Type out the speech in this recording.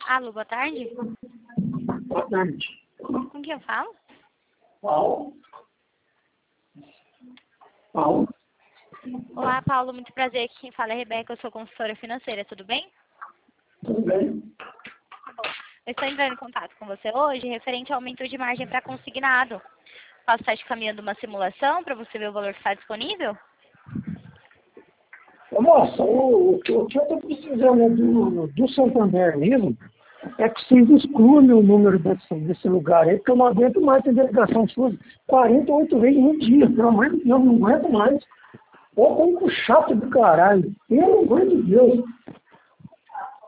Alô, boa tarde. Boa tarde. Com quem eu falo? Paulo. Paulo. Olá, Paulo, muito prazer. Quem fala é Rebeca, eu sou consultora financeira, tudo bem? Tudo bem? Eu estou entrando em contato com você hoje referente ao aumento de margem para consignado. Posso estar te caminhando uma simulação para você ver o valor que está disponível? Nossa, o que eu estou precisando do Santander mesmo é que vocês excluam o número desse lugar aí, porque eu não aguento mais ter delegação sua 48 vezes no dia. Pelo amor de Deus, não aguento mais. Ô, como chato do caralho. Pelo amor de Deus.